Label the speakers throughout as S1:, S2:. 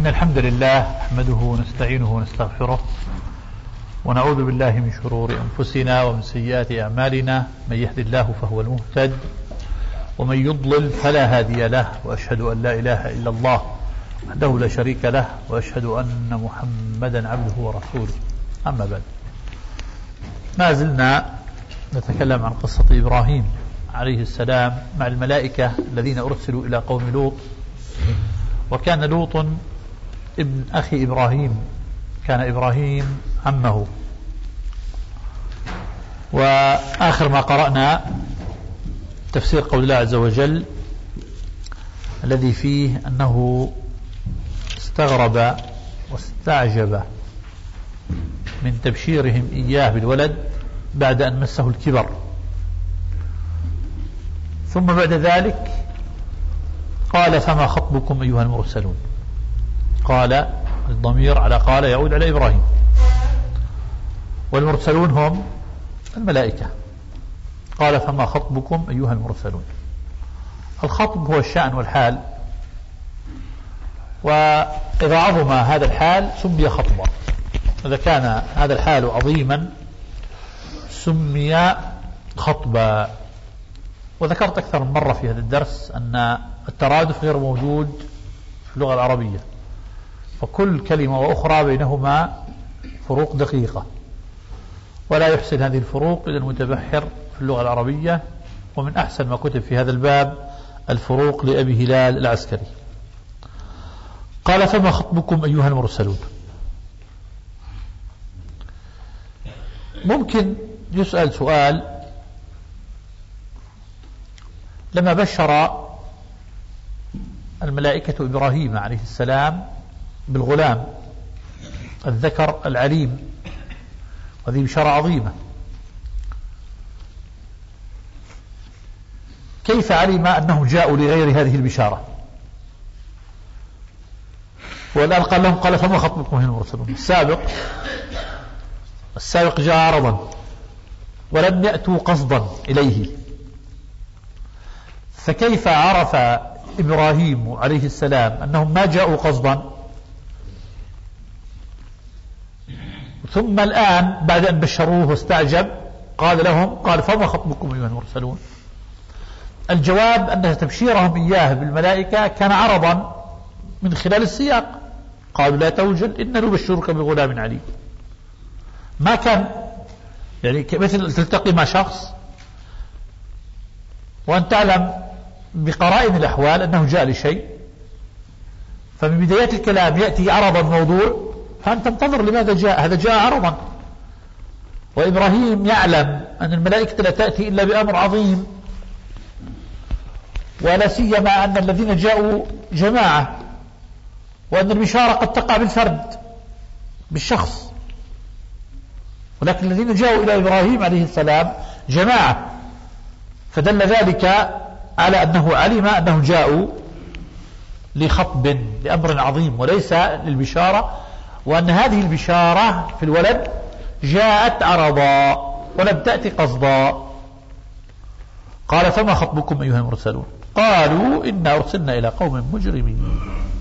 S1: إن الحمد لله نحمده ونستعينه ونستغفره ونعوذ بالله من شرور أنفسنا ومن سيئات أعمالنا. من يهد الله فهو المهتد ومن يضلل فلا هادي له، وأشهد أن لا إله إلا الله وحده لا شريك له، وأشهد أن محمدا عبده ورسوله. أما بعد، ما زلنا نتكلم عن قصة إبراهيم عليه السلام مع الملائكة الذين أرسلوا إلى قوم لوط. وكان لوط ابن أخي إبراهيم، كان إبراهيم عمه. وآخر ما قرأنا تفسير قول الله عز وجل الذي فيه أنه استغرب واستعجب من تبشيرهم إياه بالولد بعد أن مسه الكبر، ثم بعد ذلك قال: فما خطبكم أيها المرسلون؟ قال الضمير على قال يعود على إبراهيم، والمرسلون هم الملائكة. قال: فما خطبكم أيها المرسلون. الخطب هو الشأن والحال، وإذا عظم هذا الحال سمي خطبا، إذا كان هذا الحال عظيما سمي خطبا. وذكرت أكثر من مرة في هذا الدرس أن الترادف غير موجود في اللغة العربية، فكل كلمة وأخرى بينهما فروق دقيقة، ولا يحسن هذه الفروق إلا المتبحر في اللغة العربية. ومن أحسن ما كتب في هذا الباب الفروق لأبي هلال العسكري. قال: فما خطبكم أيها المرسلون. ممكن يسأل سؤال: لما بشر الملائكة إبراهيم عليه السلام بالغلام الذكر العليم، وهذه بشارة عظيمة، كيف علم أنهم جاءوا لغير هذه البشارة؟ والآن قال لهم: قال: فما خطبكم أيها المرسلون. السابق جاء عرضا ولم يأتوا قصدا إليه، فكيف عرف إبراهيم عليه السلام أنهم ما جاءوا قصدا؟ ثم الآن بعد أن بشروه واستعجب قال لهم: قال: فما خطبكم أيها المرسلون. الجواب أن تبشيرهم إياه بالملائكة كان عرضا من خلال السياق. قالوا: لا توجل إنا نبشرك بغلام عليم. ما كان يعني مثل تلتقي مع شخص وأن تعلم بقرائن الأحوال أنه جاء لشيء، فمن بدايات الكلام يأتي عرض الموضوع، فأنت تنتظر لماذا جاء، هذا جاء عرضا. وإبراهيم يعلم أن الملائكة لا تأتي إلا بأمر عظيم، ولا سيما أن الذين جاءوا جماعة، وأن البشارة قد تقع بالفرد بالشخص، ولكن الذين جاءوا إلى إبراهيم عليه السلام جماعة، فدل ذلك على أنه علم أنه جاءوا لخطب لأمر عظيم وليس للبشارة، وأن هذه البشارة في الولد جاءت عرضا ولم تأتي قصدا. قال: فما خطبكم أيها المرسلون. قالوا: إنا أرسلنا إلى قوم مجرمين.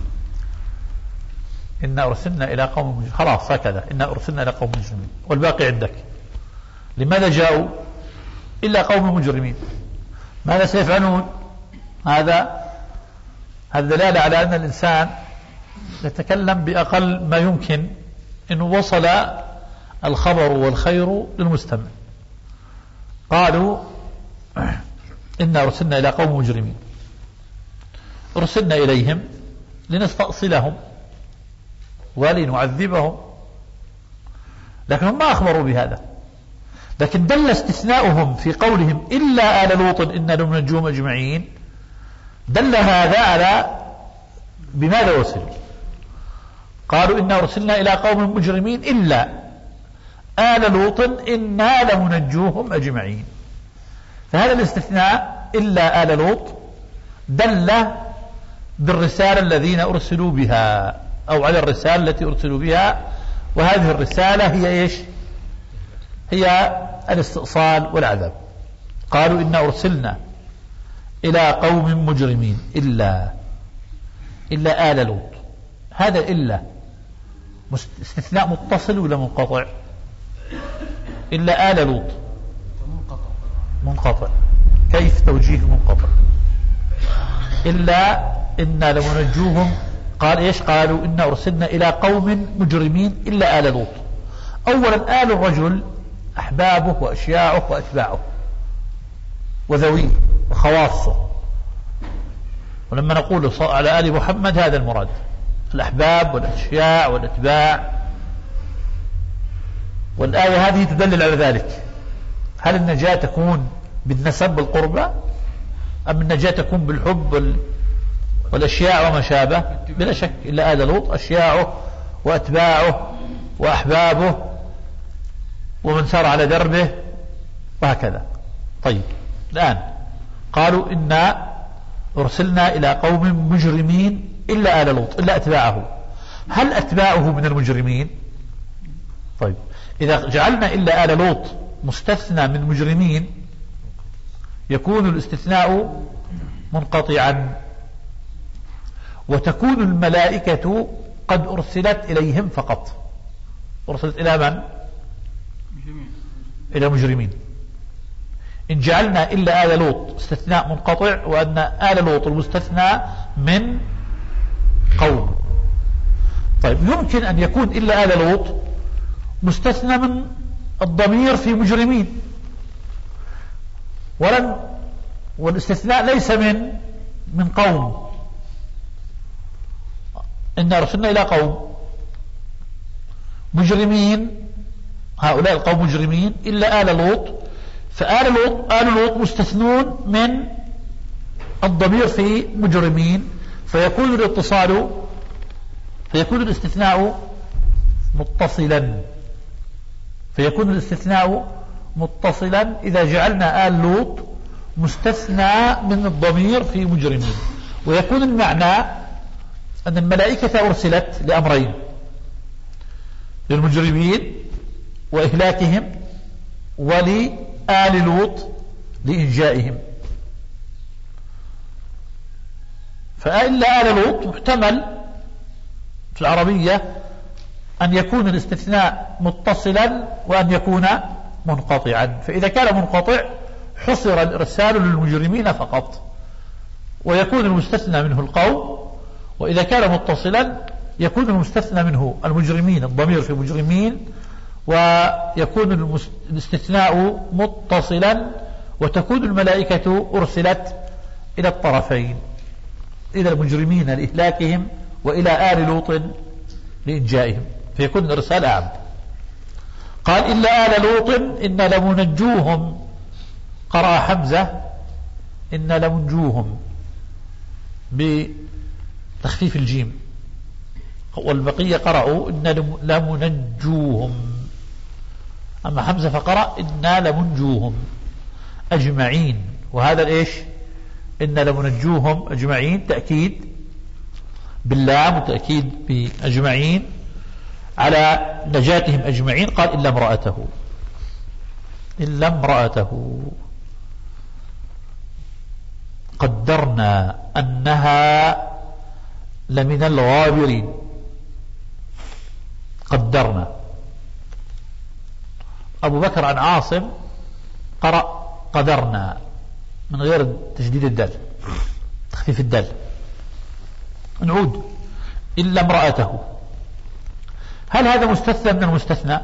S1: إنا أرسلنا إلى قوم مجرمين، خلاص هكذا، إنا أرسلنا إلى قوم مجرمين، والباقي عندك. لماذا جاءوا إلا قوم مجرمين؟ ماذا سيفعلون؟ هذا دلالة على أن الإنسان يتكلم بأقل ما يمكن إنه وصل الخبر والخير للمستمع. قالوا: إنا أرسلنا إلى قوم مجرمين، أرسلنا إليهم لنستأصلهم ولنعذبهم، لكنهم ما أخبروا بهذا. لكن دل استثناؤهم في قولهم إلا آل لوط إنا لننجوهم أجمعين، دل هذا على بماذا وصلوا. قالوا: إنا أرسلنا إلى قوم مجرمين إلا آل لوط إنا لننجوهم أجمعين. فهذا الاستثناء إلا آل لوط دل بالرسالة الذين أرسلوا بها، أو على الرسالة التي أرسلوا بها. وهذه الرسالة هي إيش؟ هي الاستئصال والعذاب. قالوا: إنا أرسلنا إلى قوم مجرمين إلا آل لوط. هذا إلا استثناء متصل ولا منقطع؟ إلا آل لوط منقطع. كيف توجيه منقطع؟ إلا إنا لمنجوهم قال إيش؟ قالوا إنا أرسلنا إلى قوم مجرمين إلا آل لوط. أولا آل الرجل أحبابه وأشياعه وأتباعه وذويه وخواصه، ولما نقول على آل محمد هذا المراد، الأحباب والأشياع والأتباع. والآية هذه تدلل على ذلك. هل النجاة تكون بالنسب والقربة أم النجاة تكون بالحب والأشياع وما شابه؟ بلا شك إلا آل لوط أشياعه وأتباعه وأحبابه ومن سار على دربه وهكذا. طيب الآن قالوا إنا أرسلنا إلى قوم مجرمين إلا آل لوط إلا أتباعه. هل أتباعه من المجرمين؟ طيب إذا جعلنا إلا آل لوط مستثنى من مجرمين يكون الاستثناء منقطعا، وتكون الملائكة قد أرسلت إليهم فقط. أرسلت إلى من؟ إلى مجرمين. إن جعلنا إلا آل لوط استثناء منقطع وأن آل لوط المستثنى من قوم. طيب يمكن أن يكون إلا آل لوط مستثنى من الضمير في مجرمين، والاستثناء ليس من قوم. إن أرسلنا إلى قوم مجرمين، هؤلاء القوم مجرمين إلا آل لوط، فآل لوط مستثنون من الضمير في مجرمين، فيكون الاستثناء متصلا إذا جعلنا آل لوط مستثنى من الضمير في مجرمين. ويكون المعنى أن الملائكة أرسلت لأمرين: للمجرمين وإهلاكهم، ولآل لوط لإنجائهم. فإلا آل لوط محتمل في العربية أن يكون الاستثناء متصلا وأن يكون منقطعا. فإذا كان منقطع حصر الإرسال للمجرمين فقط ويكون المستثنى منه القوم، وإذا كان متصلا يكون المستثنى منه المجرمين، الضمير في مجرمين، ويكون الاستثناء متصلا، وتكون الملائكة أرسلت إلى الطرفين، إلى المجرمين لإهلاكهم وإلى آل لوط لإنجائهم، فيكون الإرسال أعم. قال إلا آل لوط إن لمنجوهم، قرأ حمزة إن لمنجوهم بتخفيف الجيم، والبقية قرأوا إن لمنجوهم، أما حمزة فقرأ إنا لمنجوهم أجمعين. وهذا الإيش؟ إن لمنجوهم أجمعين تأكيد باللام وتأكيد بأجمعين على نجاتهم أجمعين. قال إلا امرأته قدرنا أنها لمن الغابرين. قدرنا. أبو بكر عن عاصم قرأ قدرنا من غير تشديد الدال، تخفيف الدال. نعود. إلا امرأته، هل هذا مستثنى من المستثنى؟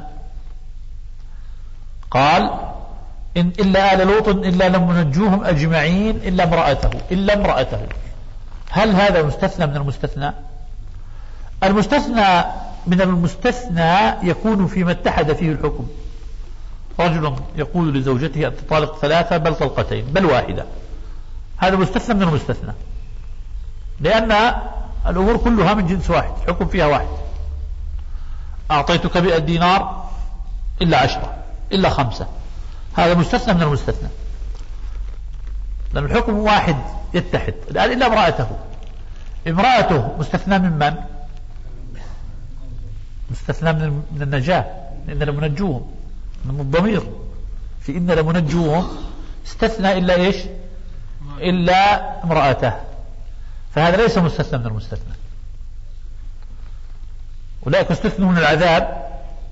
S1: قال إن إلا آل لوط إلا لمنجوهم أجمعين إلا امرأته. هل هذا مستثنى من المستثنى؟ المستثنى من المستثنى يكون فيما اتحد فيه الحكم. رجل يقول لزوجته أنت طالق 3 بل طلقتين بل واحدة، هذا مستثنى من المستثنى، لأن الأمور كلها من جنس واحد، الحكم فيها واحد. أعطيتك 100 دينار إلا 10 إلا 5، هذا مستثنى من المستثنى، لأن الحكم واحد يتحد. الآن إلا امرأته مستثنى من من؟ مستثنى من النجاة، إن لمنجوهم من الضمير في إن لمنجوهم، استثنى إلا إيش؟ إلا امرأته، فهذا ليس مستثنى من المستثنى. أولئك استثنوا من العذاب،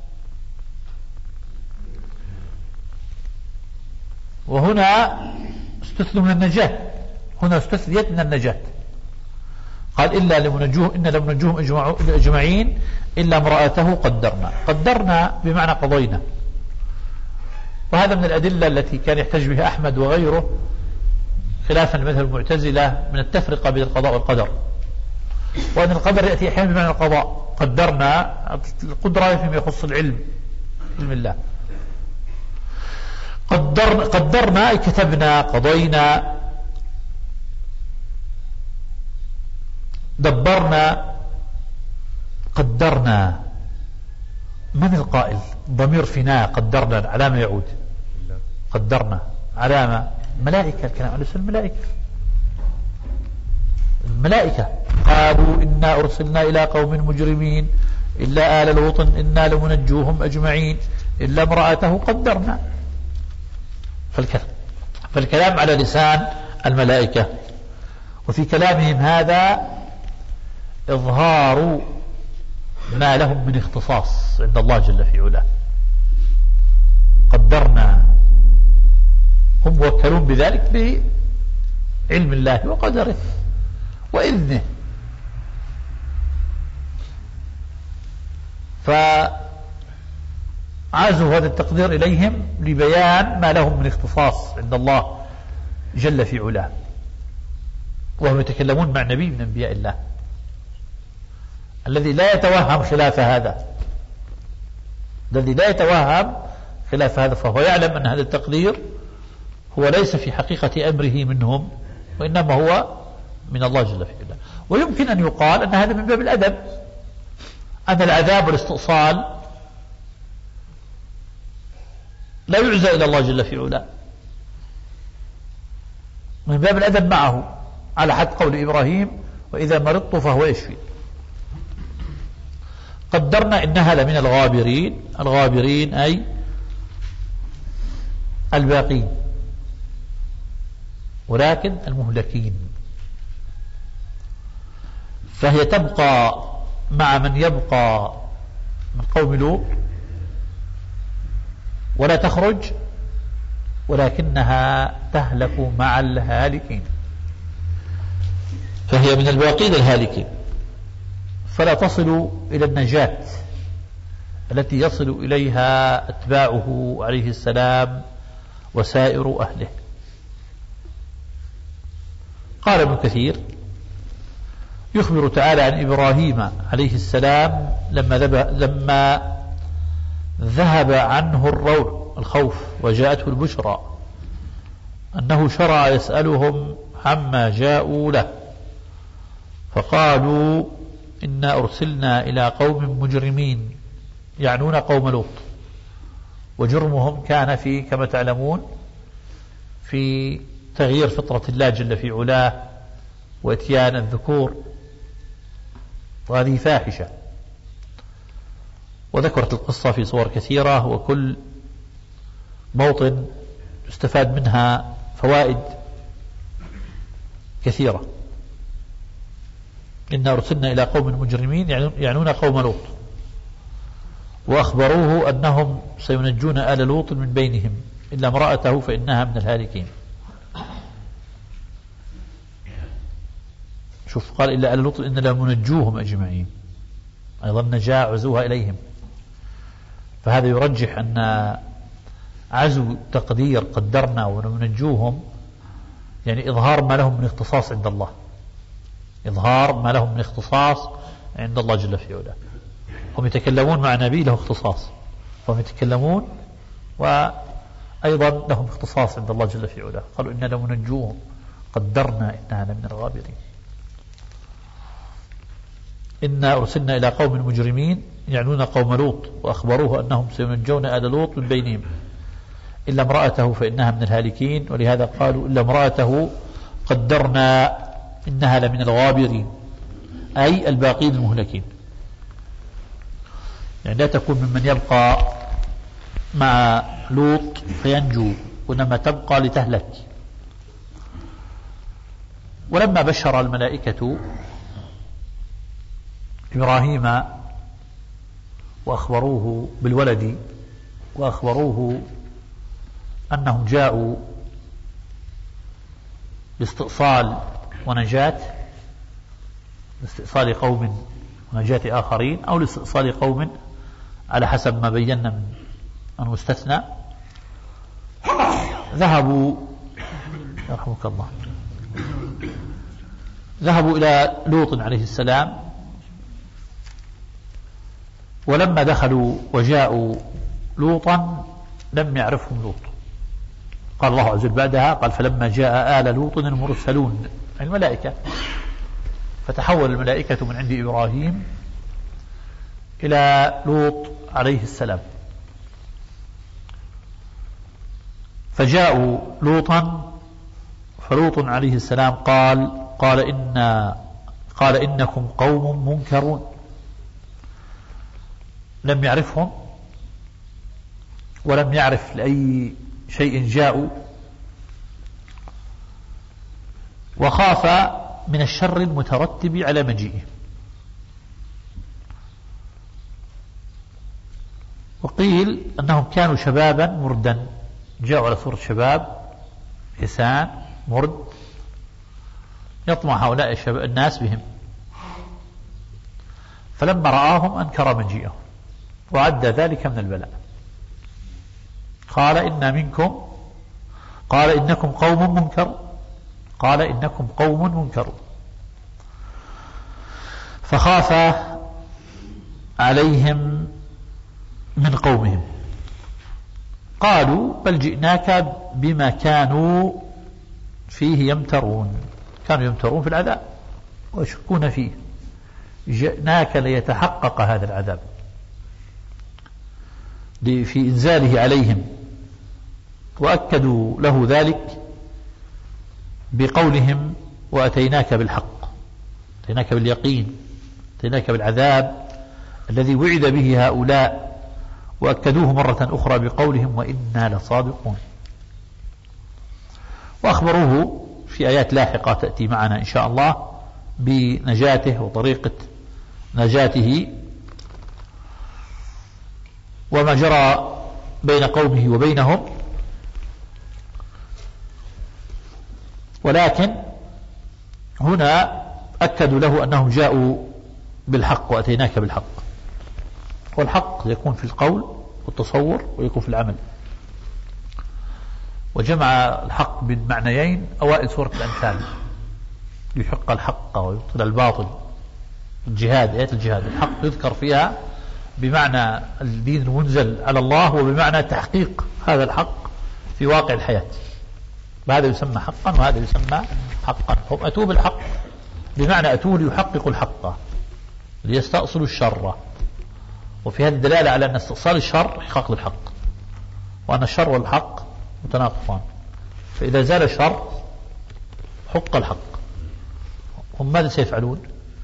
S1: وهنا استثنوا من النجاة، هنا استثنيت من النجاة. قال إن لمنجوهم أجمعين إلا امرأته قدرنا بمعنى قضينا. وهذا من الأدلة التي كان يحتج بها أحمد وغيره خلافا لمذهب المعتزلة من التفرقة بين القضاء والقدر، وأن القدر يأتي أحيانا بمعنى القضاء. قدرنا القدرة فيما يخص العلم، علم الله. قدرنا أي كتبنا، قضينا، دبرنا، قدرنا. من القائل؟ ضمير فينا قدرنا على ما يعود؟ قدرنا علامة ملائكة، الكلام على اسم الملائكة قالوا إنا أرسلنا إلى قوم مجرمين إلا آل لوط إنا لمنجوهم أجمعين إلا امرأته قدرنا. فالكلام على لسان الملائكة. وفي كلامهم هذا إظهار ما لهم من اختصاص عند الله جل في علاه. قدرنا، هم موكلون بذلك بعلم الله وقدره وإذنه. فعازوا هذا التقدير إليهم لبيان ما لهم من اختصاص عند الله جل في علاه، وهم يتكلمون مع نبي من أنبياء الله الذي لا يتوهم خلاف هذا، فهو يعلم أن هذا التقدير هو ليس في حقيقة أمره منهم، وإنما هو من الله جل في علاه. ويمكن أن يقال أن هذا من باب الأدب، أن العذاب والاستئصال لا يعزى إلى الله جل في علاه، من باب الأدب معه، على حد قول إبراهيم وإذا مرضت فهو يشفي. قدرنا إنها لمن الغابرين أي الباقين، ولكن المهلكين. فهي تبقى مع من يبقى من قوم لوط ولا تخرج، ولكنها تهلك مع الهالكين، فهي من الباقين الهالكين، فلا تصل إلى النجاة التي يصل إليها أتباعه عليه السلام وسائر أهله. قال ابن كثير يخبر تعالى عن إبراهيم عليه السلام لما ذهب عنه الروع الخوف وجاءته البشرى أنه شرع يسألهم عما جاءوا له، فقالوا إنا أرسلنا إلى قوم مجرمين، يعنون قوم لوط. وجرمهم كان في كما تعلمون في تغيير فطرة الله جل في علاه واتيان الذكور، وهذه فاحشة. وذكرت القصة في صور كثيرة، وكل موطن يستفاد منها فوائد كثيرة. إنا أرسلنا إلى قوم مجرمين يعنون قوم لوط، وأخبروه أنهم سينجون آل لوط من بينهم إلا امرأته فإنها من الهالكين. شوف، قال إلا آل لوط إن لمنجوهم أجمعين، أيضا نجاة عزوها إليهم. فهذا يرجح أن عزو تقدير قدرنا وننجوهم يعني إظهار ما لهم من اختصاص عند الله، إظهار ما لهم من اختصاص عند الله جل في علاه. هم يتكلمون مع نبي له اختصاص، هم يتكلمون وأيضا لهم اختصاص عند الله جل في علاه. قالوا إنا لمنجوهم قدرنا إنها لمن الغابرين. إنا أرسلنا إلى قوم مجرمين يعنون قوم لوط، وأخبروه أنهم سينجون آل لوط من بينهم إلا امرأته فإنها من الهالكين. ولهذا قالوا إلا امرأته قدرنا إنها لمن الغابرين أي الباقين المهلكين، يعني لا تكون ممن يبقى مع لوط فينجو، وإنما تبقى لتهلك. ولما بشر الملائكة إبراهيم وأخبروه بالولد وأخبروه أنهم جاءوا لاستئصال ونجاة، لاستئصال قوم ونجاة آخرين، أو لاستئصال قوم على حسب ما بينا من المستثنى، ذهبوا يرحمك الله ذهبوا إلى لوط عليه السلام، ولما دخلوا وجاءوا لوطا لم يعرفهم لوط. قال الله عز وجل بعدها قال فلما جاء آل لوط المرسلون الملائكة، فتحول الملائكة من عند إبراهيم إلى لوط عليه السلام، فجاءوا لوطا، فلوط عليه السلام قال إنكم قوم منكرون. لم يعرفهم ولم يعرف لأي شيء جاءوا، وخاف من الشر المترتب على مجيئه. وقيل أنهم كانوا شبابا مردا، جاءوا على صورة شباب حسان مرد، يطمع هؤلاء الناس بهم، فلما رآهم أنكر مجيئهم وعد ذلك من البلاء. قال إنكم قوم منكر، فخاف عليهم من قومهم. قالوا بل جئناك بما كانوا فيه يمترون، كانوا يمترون في العذاب ويشكون فيه، جئناك ليتحقق هذا العذاب في إنزاله عليهم، وأكدوا له ذلك بقولهم وأتيناك بالحق، أتيناك باليقين، أتيناك بالعذاب الذي وعد به هؤلاء، وأكدوه مرة أخرى بقولهم وإنا لصادقون. وأخبروه في آيات لاحقة تأتي معنا إن شاء الله بنجاته وطريقة نجاته وما جرى بين قومه وبينهم. ولكن هنا أكدوا له أنهم جاءوا بالحق وأتيناك بالحق، والحق يكون في القول والتصور ويكون في العمل، وجمع الحق بالمعنيين أوائل سورة الأنفال، يحق الحق ويبطل الباطل. الجهاد، آية الجهاد، الحق يذكر فيها بمعنى الدين المنزل على الله وبمعنى تحقيق هذا الحق في واقع الحياة، هذا يسمى حقا وهذا يسمى حقا. هم أتوا بالحق بمعنى أتوا ليحققوا الحق ليستأصلوا الشر، وفي هذه الدلالة على أن استئصال الشر حقق الحق، وأن الشر والحق متناقضان، فإذا زال الشر حق الحق. هم ماذا سيفعلون؟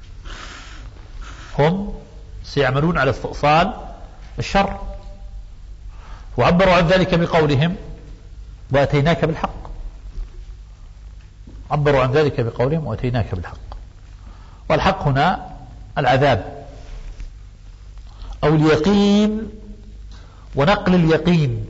S1: هم سيعملون على استئصال الشر، وعبروا عن ذلك بقولهم وأتيناك بالحق، عبروا عن ذلك بقولهم وأتيناك بالحق. والحق هنا العذاب أو اليقين، ونقل اليقين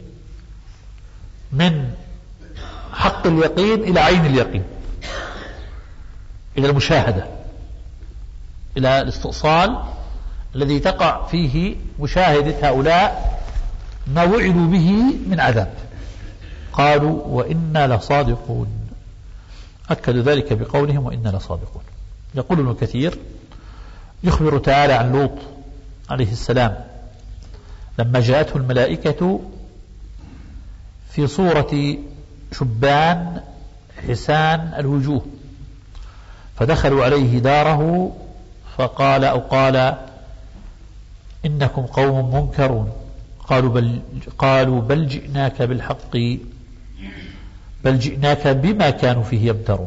S1: من حق اليقين إلى عين اليقين، إلى المشاهدة، إلى الاستئصال الذي تقع فيه مشاهدة هؤلاء ما وعدوا به من عذاب. قالوا وإنا لصادقون، أكدوا ذلك بقولهم وإنا لصادقون. يقول ابن كثير يخبر تعالى عن لوط عليه السلام لما جاءته الملائكة في صورة شبان حسان الوجوه، فدخلوا عليه داره فقال إنكم قوم منكرون. قالوا بل جئناك بالحق، بل جئناك بما كانوا فيه يمترون،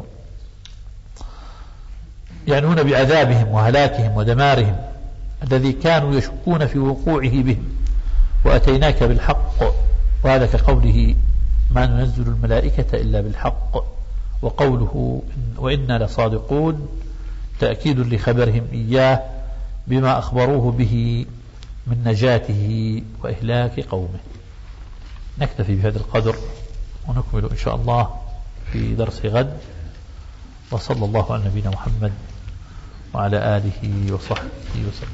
S1: يعنون بعذابهم وهلاكهم ودمارهم الذي كانوا يشكون في وقوعه بهم، وأتيناك بالحق. وهذا كقوله ما ننزل الملائكة إلا بالحق، وقوله وإنا لصادقون تأكيد لخبرهم إياه بما أخبروه به من نجاته وإهلاك قومه. نكتفي بهذا القدر ونكمل إن شاء الله في درس غد. وصلى الله على نبينا محمد وعلى آله وصحبه وسلم.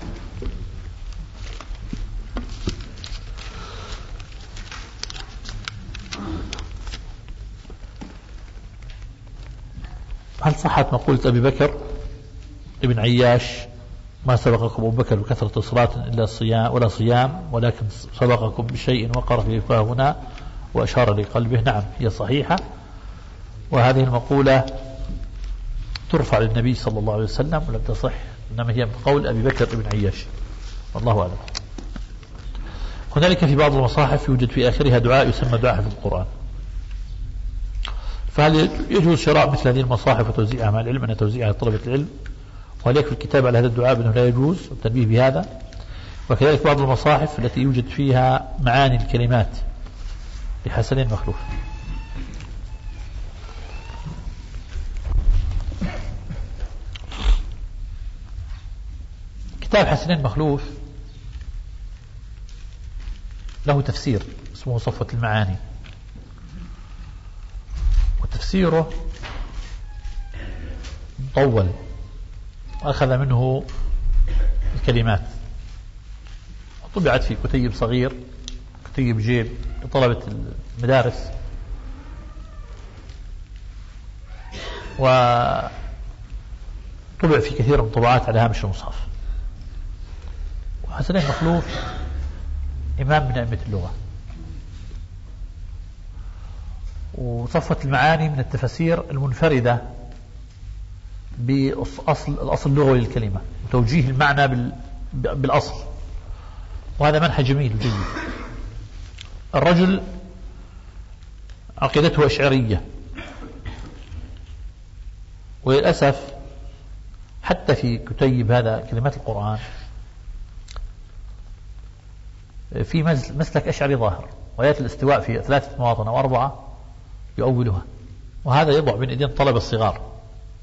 S1: هل صحت مقولة أبي بكر ابن عياش ما سبقكم أبو بكر بكثرة صلاة إلا صيام ولا صيام ولكن سبقكم بشيء وقر في فاهنا وأشار لقلبه؟ نعم، هي صحيحة، وهذه المقولة ترفع للنبي صلى الله عليه وسلم ولم تصح، إنما هي من قول أبي بكر ابن عياش، والله أعلم. هنالك في بعض المصاحف يوجد في آخرها دعاء يسمى دعاء حفظ القرآن، فهل يجوز شراء مثل هذه المصاحف وتوزيعها مع العلم أن توزيعها لطلبة العلم؟ وهل يكفي الكتاب على هذا الدعاء بأنه لا يجوز؟ والتنبيه بهذا. وكذلك بعض المصاحف التي يوجد فيها معاني الكلمات لحسن مخلوف. كتاب حسن مخلوف له تفسير اسمه صفوة المعاني، وتفسيره مطول وأخذ منه الكلمات وطبعت في كتيب صغير، كتيب جيب لطلبة المدارس، وطبع في كثير من الطبعات على هامش المصحف. وحسن مخلوف إمام من أئمة اللغة، وصفة المعاني من التفاسير المنفردة الأصل اللغوي للكلمة وتوجيه المعنى بالأصل، وهذا منهج جميل جيد. الرجل عقيدته أشعرية، وللأسف حتى في كتيب هذا كلمات القرآن في مسلك أشعري ظاهر، وآيات الاستواء في 3 مواطن أو 4 يؤولها، وهذا يضع بين أيدين الطلبة الصغار.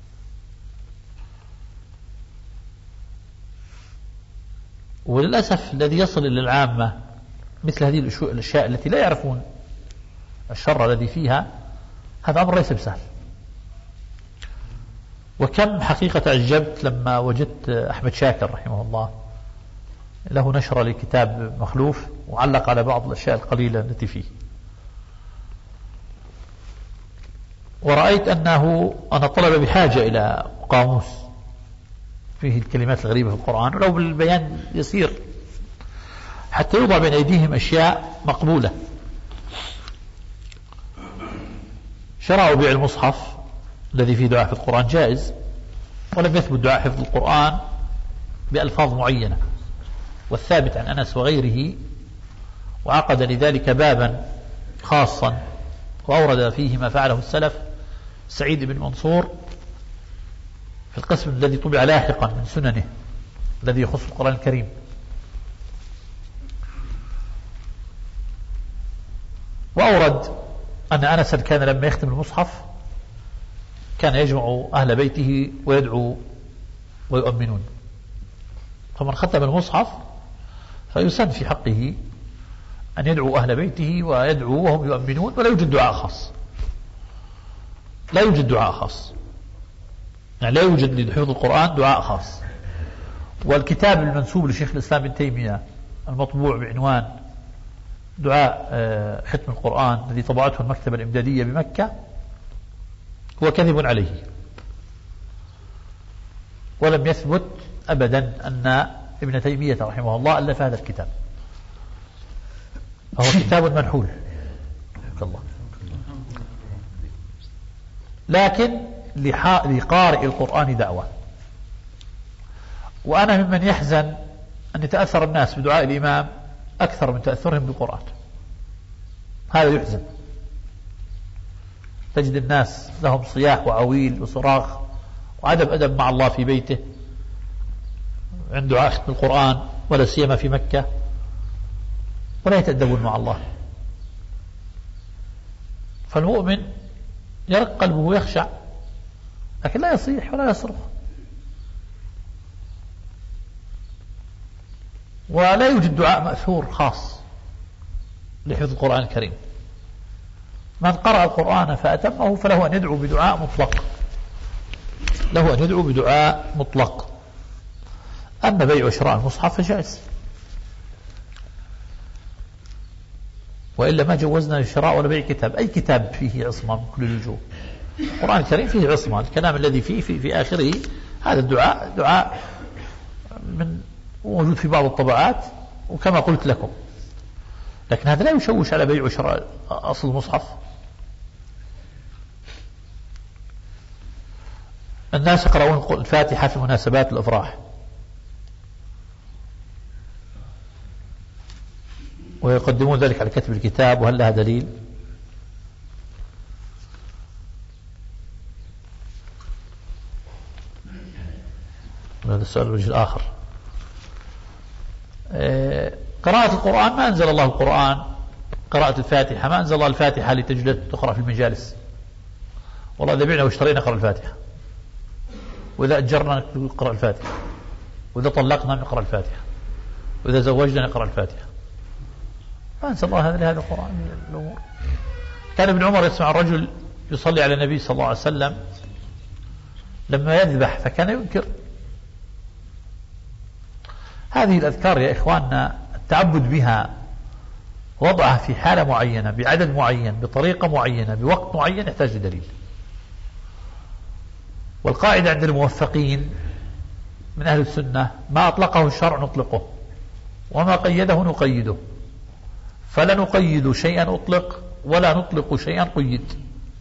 S1: وللأسف الذي يصل إلى العامة مثل هذه الأشياء التي لا يعرفون الشر الذي فيها، هذا أمر ليس بسهل. وكم حقيقة تعجبت لما وجدت أحمد شاكر رحمه الله له نشر لكتاب مخلوف وعلق على بعض الأشياء القليلة التي فيه، ورأيت أنا طلب بحاجة إلى قاموس فيه الكلمات الغريبة في القرآن ولو بالبيان يسير حتى يوضع بين أيديهم أشياء مقبولة. شرعوا بيع المصحف الذي فيه دعاء حفظ القرآن جائز، ولم يثبت دعاء حفظ القرآن بألفاظ معينة، والثابت عن أنس وغيره، وعقد لذلك بابا خاصا وأورد فيه ما فعله السلف سعيد بن منصور في القسم الذي طبع لاحقا من سننه الذي يخص القرآن الكريم. وأورد أن أنس كان لما يختم المصحف كان يجمع أهل بيته ويدعو ويؤمنون، فمن ختم المصحف فيسن في حقه أن يدعو أهل بيته ويدعو وهم يؤمنون، ولا يوجد دعاء خاص، لا يوجد دعاء خاص، يعني لا يوجد لحفظ القرآن دعاء خاص. والكتاب المنسوب لشيخ الإسلام ابن تيمية المطبوع بعنوان دعاء ختم القرآن الذي طبعته المكتبة الإمدادية بمكة هو كذب عليه، ولم يثبت أبدا أن ابن تيمية رحمه الله ألف هذا الكتاب، فهو كتاب منحول الله. لكن لقارئ القرآن دعوة، وأنا ممن يحزن أن يتأثر الناس بدعاء الإمام أكثر من تأثرهم بالقرآن، هذا يحزن. تجد الناس لهم صياح وعويل وصراخ وعدم أدب مع الله في بيته عند دعاء ختم القرآن، ولا سيما في مكة، ولا يتأدبون مع الله. فالمؤمن يرق قلبه ويخشع، لكن لا يصيح ولا يصرخ. ولا يوجد دعاء مأثور خاص لحفظ القرآن الكريم. من قرأ القرآن فأتمه فله أن يدعو بدعاء مطلق، له أن يدعو بدعاء مطلق. أما بيع وشراء المصحف فجائز، وإلا ما جوزنا الشراء ولا بيع كتاب. أي كتاب فيه عصمة من كل الوجوه. القرآن الكريم فيه عصمة، الكلام الذي فيه في آخره هذا الدعاء دعاء من موجود في بعض الطبعات وكما قلت لكم، لكن هذا لا يشوش على بيع وشراء أصل المصحف. الناس يقرؤون الفاتحة في مناسبات الأفراح ويقدمون ذلك على كتب الكتاب، وهل لها دليل؟ هذا السؤال الوجه الآخر. قراءة القرآن ما أنزل الله القرآن، قراءة الفاتحة ما أنزل الله الفاتحة لتجلد تقرأ في المجالس. والله إذا بعنا واشترينا نقرأ الفاتحة، وإذا أجرنا نقرأ الفاتحة، وإذا طلقنا نقرأ الفاتحة، وإذا زوجنا نقرأ الفاتحة. ما أنزل الله هذا لهذا القرآن من الأمور. كان ابن عمر يسمع الرجل يصلي على النبي صلى الله عليه وسلم لما يذبح فكان ينكر. هذه الأذكار يا إخواننا التعبد بها وضعها في حالة معينة بعدد معين بطريقة معينة بوقت معين يحتاج لدليل. والقاعدة عند الموفقين من أهل السنة ما أطلقه الشرع نطلقه، وما قيده نقيده، فلا نقيد شيئا أطلق ولا نطلق شيئا قيد.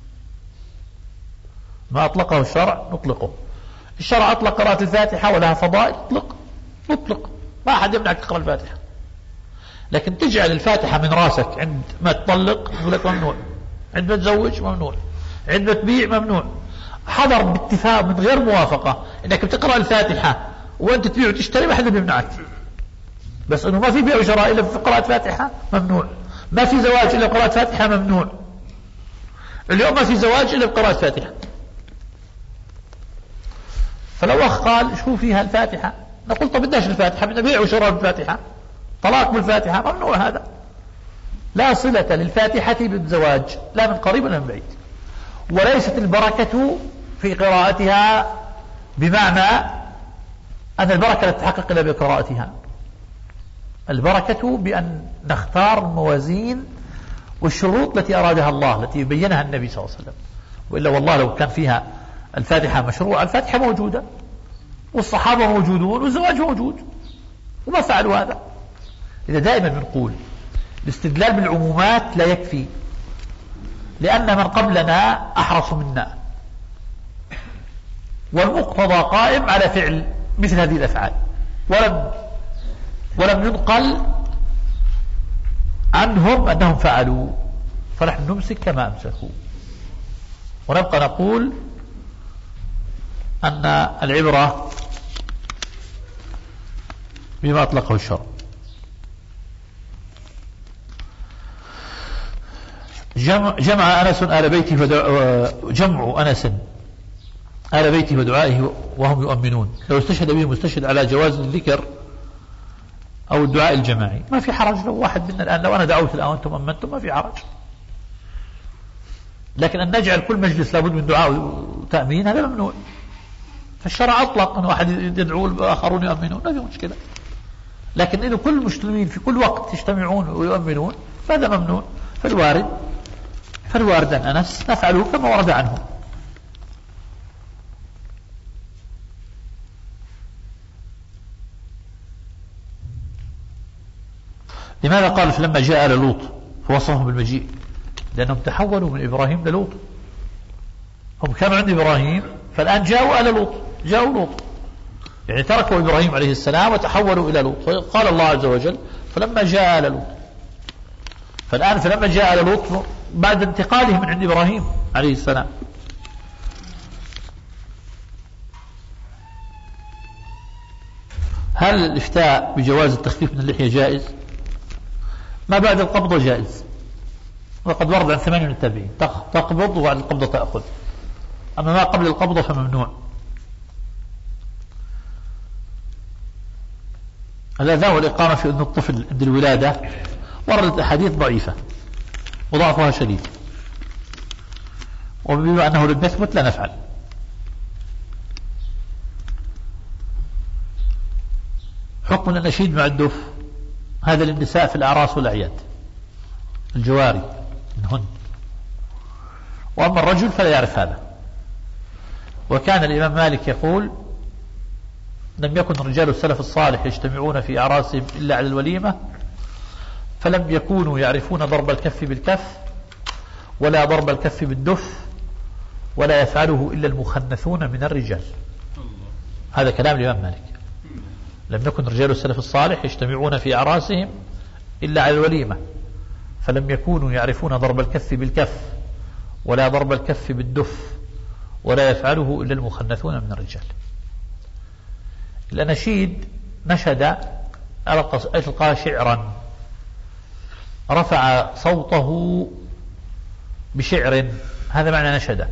S1: ما أطلقه الشرع نطلقه. الشرع أطلق قراءة الفاتحة ولها فضائل نطلق، ما أحد يمنعك تقرأ الفاتحة، لكن تجعل الفاتحة من راسك عند ما تطلق يقول لك ممنوع، عند ما تزوج ممنوع، عند ما تبيع ممنوع. حضر باتفاق من غير موافقة انك بتقرأ الفاتحة وانت تبيع وتشتري ما حد بيمنعك، بس انه ما في بيع وشراء الا في قراءة فاتحة ممنوع، ما في زواج الا بقراءة فاتحة ممنوع. اليوم ما في زواج الا بقراءة فاتحة. فلو اخ قال شو فيها الفاتحة، نقول طب بدناش الفاتحة، بدنا بيع وشراء بالفاتحة، طلاق بالفاتحة، ممنوع هذا. لا صلة للفاتحة بالزواج لا من قريب ولا من بعيد. وليست البركة في قراءتها بمعنى أن البركة لا تتحقق إلا بقراءتها. البركة بأن نختار الموازين والشروط التي أرادها الله التي بينها النبي صلى الله عليه وسلم. وإلا والله لو كان فيها الفاتحة مشروعة، الفاتحة موجودة والصحابة موجودون والزواج موجود وما فعلوا هذا. إذا دائما بنقول الاستدلال بالعمومات لا يكفي، لأن من قبلنا أحرص منا، والمقتضى قائم على فعل مثل هذه الأفعال، ولم ينقل عنهم أنهم فعلوا، فنحن نمسك كما أمسكوا، ونبقى نقول أن العبرة بما أطلقه الشرع. جمع أنس آل بيته جمع أنس آل بيته ودعائه وهم يؤمنون. لو استشهد به مستشهد على جواز الذكر أو الدعاء الجماعي ما في حرج. لو واحد منا الآن لو أنا دعوت الآن وأنتم أمنتم ما في حرج، لكن أن نجعل كل مجلس لابد من دعاء وتأمين هذا ممنوع. فالشرع أطلق أن واحد يدعو الآخرون يؤمنون ما في مشكلة، لكن إذا كل المسلمين في كل وقت يجتمعون ويؤمنون فهذا ممنوع. فالوارد عن أنس نفعله كما ورد عنه. لماذا قال فلما جاء آل لوط فوصفهم بالمجيء؟ لأنهم تحولوا من إبراهيم للوط. هم كانوا عند إبراهيم فالآن جاءوا آل لوط، جاءوا لوط، يعني تركوا إبراهيم عليه السلام وتحولوا إلى لوط. فقال الله عز وجل فلما جاء آل لوط. فالآن فلما جاء آل لوط بعد انتقاله من عند إبراهيم عليه السلام. هل الإفتاء بجواز التخفيف من اللحية جائز؟ ما بعد القبضة جائز، وقد ورد عن 8 من التابعين تقبض وبعد القبضة تأخذ، أما ما قبل القبضة فممنوع. الأذان والإقامة في أذن الطفل عند الولادة وردت أحاديث ضعيفة وضعفها شديد، وبما أنه لم يثبت لا نفعل. حكم النشيد مع الدف هذا للنساء في الأعراس والأعياد الجواري منهن، وأما الرجل فلا يعرف هذا. وكان الإمام مالك يقول لم يكن رجال السلف الصالح يجتمعون في أعراسهم إلا على الوليمة، فلم يكونوا يعرفون ضرب الكف بالكف ولا ضرب الكف بالدف ولا يفعله إلا المخنثون من الرجال. هذا كلام الإمام مالك. لم يكن رجال السلف الصالح يجتمعون في أعراسهم إلا على الوليمة، فلم يكونوا يعرفون ضرب الكف بالكف ولا ضرب الكف بالدف ولا يفعله إلا المخنثون من الرجال. الأناشيد نشد ألقى شعرا رفع صوته بشعر، هذا معنى نشد.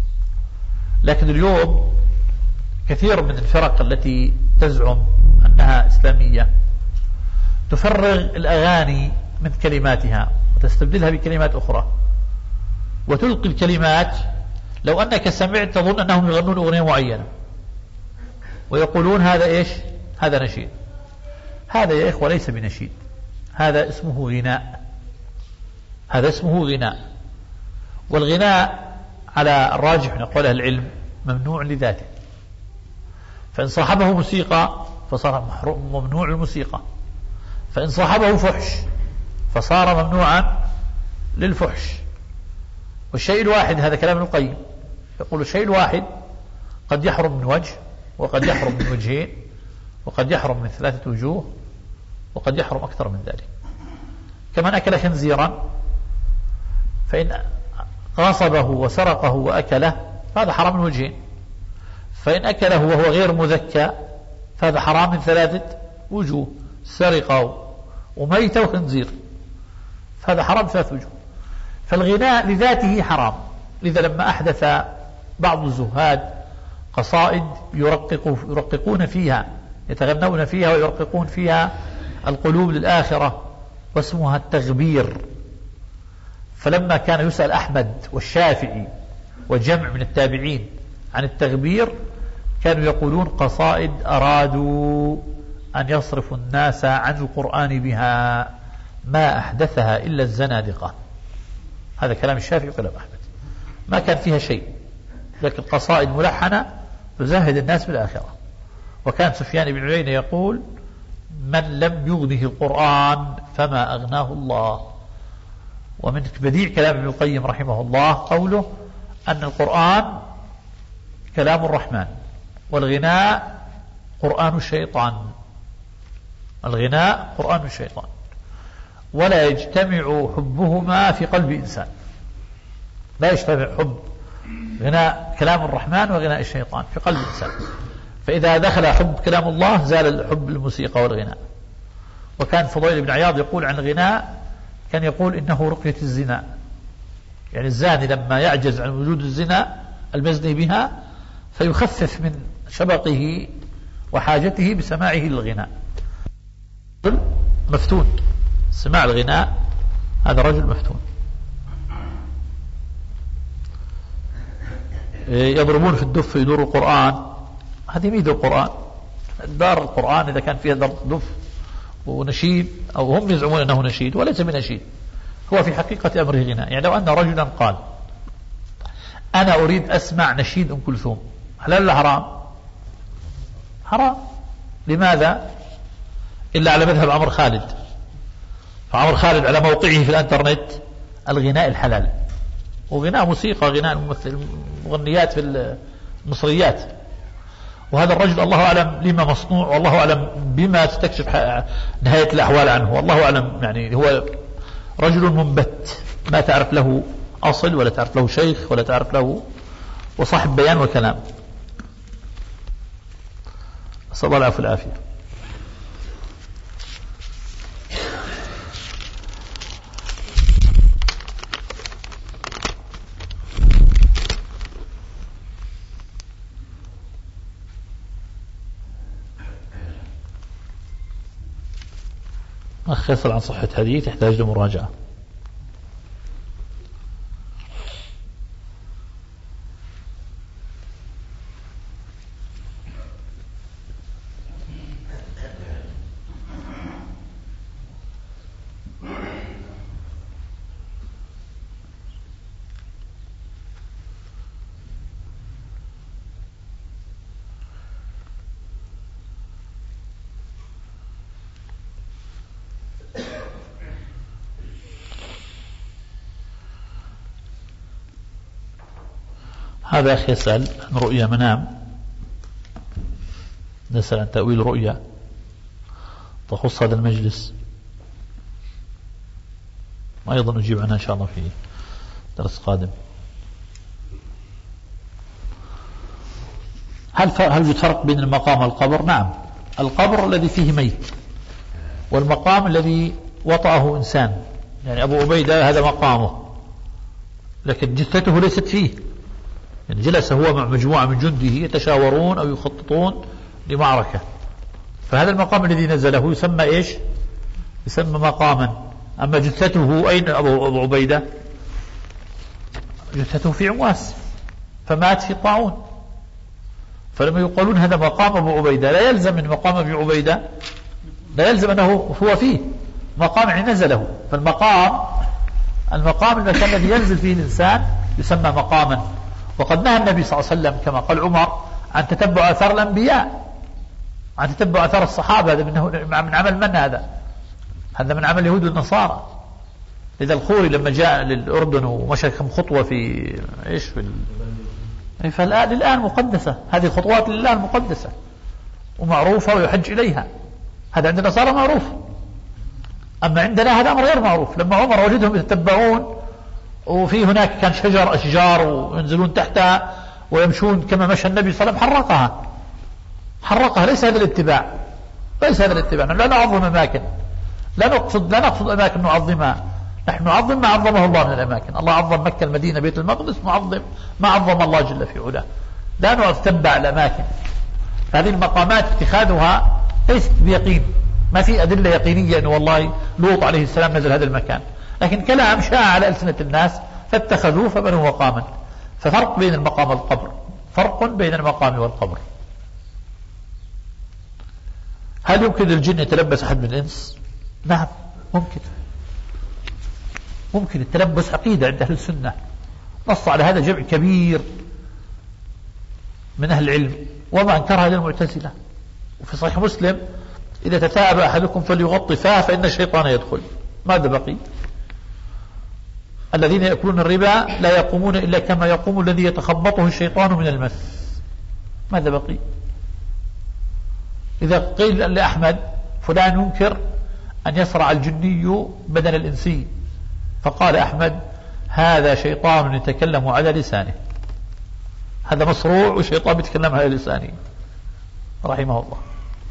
S1: لكن اليوم كثير من الفرق التي تزعم أنها إسلامية تفرغ الأغاني من كلماتها وتستبدلها بكلمات أخرى، وتلقي الكلمات لو أنك سمعت تظن أنهم يغنون أغنية معينة ويقولون هذا إيش؟ هذا نشيد. هذا يا إخوة ليس بنشيد، هذا اسمه غناء. هذا اسمه غناء، والغناء على الراجح من أقوال العلم ممنوع لذاته، فإن صاحبه موسيقى فصار ممنوع الموسيقى، فإن صاحبه فحش فصار ممنوعا للفحش. والشيء الواحد، هذا كلام ابن القيم، يقول الشيء الواحد قد يحرم من وجه وقد يحرم من وجهين وقد يحرم من 3 وجوه وقد يحرم أكثر من ذلك. كمن أكل خنزيرا فإن غصبه وسرقه وأكله فهذا حرام من وجهين، فإن أكله وهو غير مذكى فهذا حرام من 3 وجوه، سرقه وميته وخنزير، فهذا حرام 3 وجوه. فالغناء لذاته حرام. لذا لما أحدث بعض الزهاد قصائد يرققون فيها، يتغنون فيها ويرققون فيها القلوب للآخرة، واسمها التغبير. فلما كان يسأل أحمد والشافعي وجمع من التابعين عن التغبير كانوا يقولون قصائد أرادوا أن يصرفوا الناس عن القرآن بها، ما أحدثها إلا الزنادقة. هذا كلام الشافعي وكلام أحمد، ما كان فيها شيء، لكن قصائد ملحنة تزهد الناس بالآخرة. وكان سفيان بن عيينة يقول من لم يغنه القرآن فما أغناه الله. ومن بديع كلام ابن القيم رحمه الله قوله أن القرآن كلام الرحمن والغناء قرآن الشيطان. الغناء قرآن الشيطان، ولا يجتمع حبهما في قلب إنسان. لا يجتمع حب غناء كلام الرحمن وغناء الشيطان في قلب الإنسان، فإذا دخل حب كلام الله زال حب الموسيقى والغناء. وكان فضيل بن عياض يقول عن الغناء، كان يقول إنه رقية الزنا، يعني الزاني لما يعجز عن وجود الزنا المزني بها فيخفف من شبقه وحاجته بسماعه للغناء. مفتون، سماع الغناء هذا رجل مفتون. يضربون في الدف يدور القرآن، هذه ميد القرآن. دار القرآن إذا كان فيها دف ونشيد، أو هم يزعمون أنه نشيد وليس بنشيد، هو في حقيقة أمره غناء. يعني لو أن رجلا قال أنا أريد أسمع نشيد أم كلثوم، حلال ولا حرام؟ حرام. لماذا؟ إلا على مذهب عمر خالد. فعمر خالد على موقعه في الانترنت الغناء الحلال، وغناء موسيقى، غناء المغنيات في المصريات. وهذا الرجل الله أعلم لما مصنوع، والله أعلم بما تستكشف نهاية الأحوال عنه، والله أعلم. يعني هو رجل منبت، ما تعرف له أصل ولا تعرف له شيخ ولا تعرف له، وصاحب بيان وكلام. أسأل الله العفو والعافية. أخ يسأل عن صحة حديث يحتاج لمراجعة. هذا أخي يسأل عن رؤيا منام، نسأل عن تأويل رؤيا تخص هذا المجلس، وأيضا نجيب عنها إن شاء الله في درس قادم. هل يوجد فرق بين المقام والقبر؟ نعم، القبر الذي فيه ميت، والمقام الذي وطأه إنسان. يعني أبو عبيدة هذا مقامه، لكن جثته ليست فيه، يعني جلس هو مع مجموعة من جنده يتشاورون أو يخططون لمعركة، فهذا المقام الذي نزله يسمى إيش؟ يسمى مقاما. أما جثته أين أبو عبيدة؟ جثته في عمواس فمات في الطاعون، فلما يقولون هذا مقام أبو عبيدة لا يلزم من مقام أبي عبيدة، لا يلزم أنه هو فيه مقام يعني نزله. فالمقام المكان الذي ينزل فيه الإنسان يسمى مقاما. وقد نهى النبي صلى الله عليه وسلم كما قال عمر عن تتبع أثار الأنبياء، عن تتبع أثار الصحابة. هذا من عمل من؟ هذا من عمل اليهود والنصارى. إذا الخوري لما جاء للأردن ومشى كم خطوة في إيش فالآن مقدسة، هذه الخطوات لله مقدسة ومعروفة ويحج إليها. هذا عند النصارى معروف، أما عندنا هذا أمر غير معروف. لما عمر وجدهم يتتبعون وفي هناك كان أشجار وينزلون تحتها ويمشون كما مشى النبي صلى الله عليه وسلم، حرقها. ليس هذا الاتباع، ليس هذا الاتباع. لا نعظم أماكن، لا نقصد أماكن نعظمها، نحن نعظم ما عظمه الله من الأماكن. الله عظم مكة المدينة بيت المقدس، نعظم ما عظم الله جل في علاه، لا نتبع الأماكن. هذه المقامات اتخاذها ليست بيقين، ما في أدلة يقينية أن والله لوط عليه السلام نزل هذا المكان، لكن كلام شاع على ألسنة الناس فاتخذوه فبنوا مقاما. ففرق بين المقام والقبر، فرق بين المقام والقبر. هل يمكن للجن يتلبس أحد من الإنس؟ نعم ممكن التلبس عقيدة عند أهل السنة، نص على هذا جمع كبير من أهل العلم، وما أنكرها للمعتزلة. وفي صحيح مسلم إذا تثاءب أحدكم فليغطي فاه فإن الشيطان يدخل. ماذا بقي؟ الذين يأكلون الربا لا يقومون إلا كما يقوم الذي يتخبطه الشيطان من المس. ماذا بقي؟ إذا قيل لأحمد فلان ينكر أن يصرع الجني بدن الإنسي، فقال أحمد هذا شيطان يتكلم على لسانه، هذا مصروع وشيطان يتكلم على لسانه رحمه الله.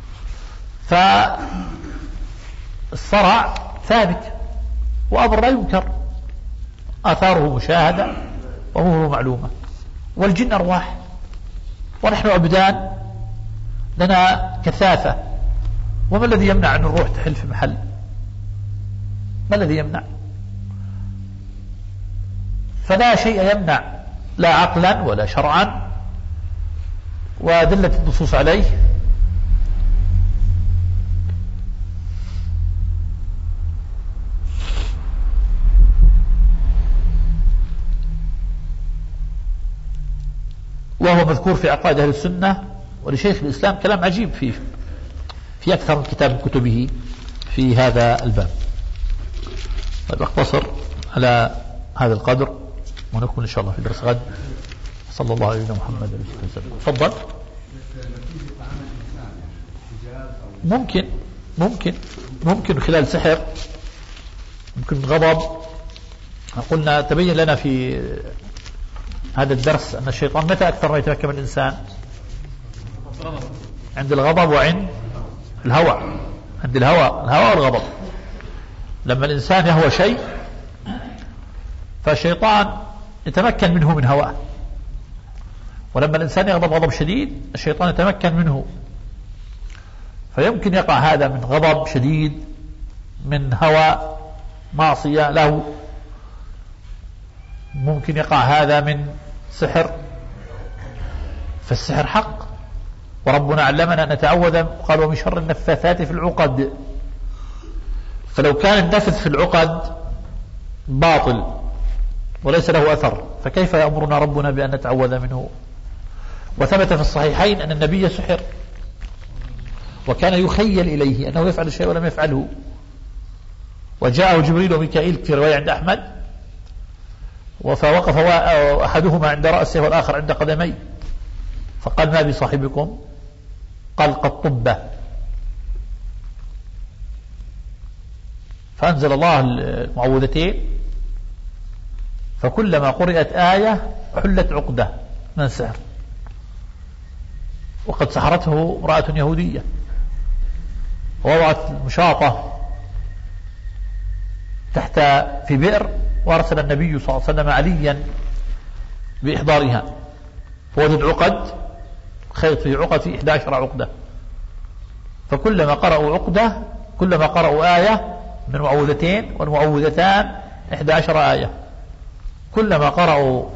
S1: فالصرع ثابت وأمر لا ينكر، آثاره مشاهدة وأمره معلومة. والجن أرواح ونحن عبدان لنا كثافة، وما الذي يمنع أن الروح تحل في محل؟ ما الذي يمنع؟ فلا شيء يمنع، لا عقلا ولا شرعا، ودلت النصوص عليه. وهو مذكور في عقائد أهل السنة. ولشيخ الإسلام كلام عجيب في أكثر من كتاب من كتبه في هذا الباب. طيب أقتصر على هذا القدر ونكون إن شاء الله في درس غد. صلى الله عليه محمد وسلم. تفضل. ممكن خلال سحر، ممكن غضب. قلنا تبين لنا في هذا الدرس أن الشيطان متى أكثر ما يتمكن من الإنسان؟ عند الغضب وعند الهوى. عند الهوى والغضب. لما الإنسان يهوى شيء فالشيطان يتمكن منه من هواه، ولما الإنسان يغضب غضب شديد الشيطان يتمكن منه. فيمكن يقع هذا من غضب شديد من هوى معصية له، ممكن يقع هذا من سحر، فالسحر حق، وربنا علمنا أن نتعوذ، قال ومن شر النفاثات في العقد. فلو كان النفث في العقد باطل وليس له أثر، فكيف يأمرنا ربنا بأن نتعوذ منه؟ وثبت في الصحيحين أن النبي سحر، وكان يخيل إليه أنه يفعل الشيء ولم يفعله، وجاءه جبريل وميكائيل في رواية عند أحمد، فوقف أحدهما عند رأسه والآخر عند قدميه، فقال ما بصاحبكم؟ قال قد طب. فأنزل الله المعوذتين، فكلما قرأت آية حلت عقدة من السحر. وقد سحرته امرأة يهودية ووضعت مشاطة تحت في بئر، وارسل النبي صلى الله عليه وسلم عليا بإحضارها، فوجد عقد، خيط في عقد في 11 عقدة، فكلما قرأوا عقدة، كلما قرأوا آية من معوذتين والمعوذتان 11 آية، كلما قرأوا